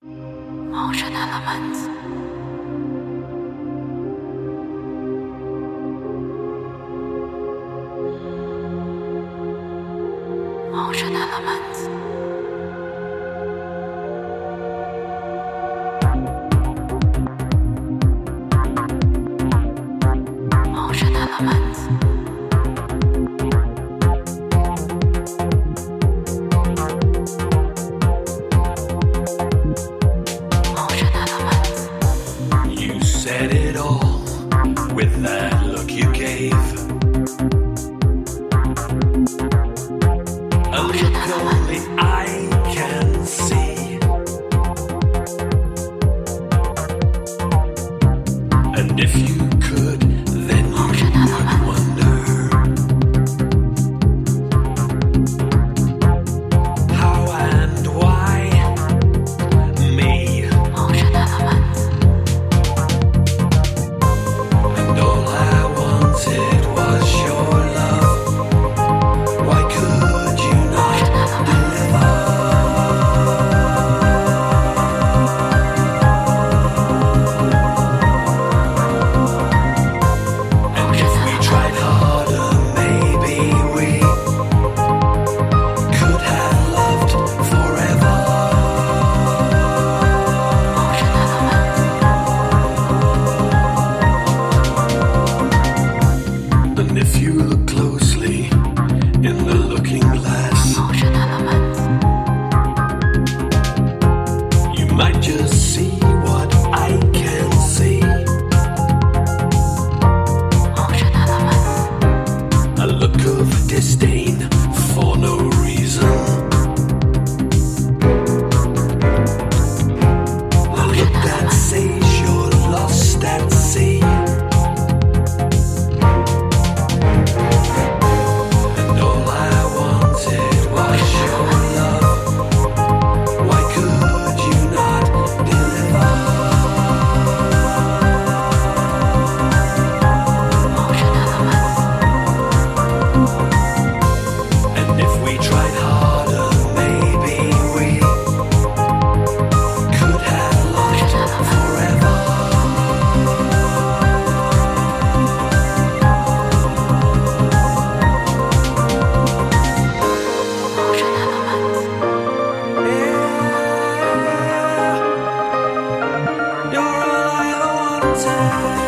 Ocean elements. Ocean elements. Ocean elements. You said it all with that look you gave. A look only I can see. And if you could, then you would wonder how and why me. And all I wanted was your love. Why could you not deliver? And if we tried harder, maybe we could have loved forever. And if you look closely in the looking glass, you might just see what I can see. A look of disdain for no reason. A look that says you're lost at sea. And all I wanted was your love. Why could you not deliver? And if we tried harder, maybe we could have loved forever. You're all I ever wanted.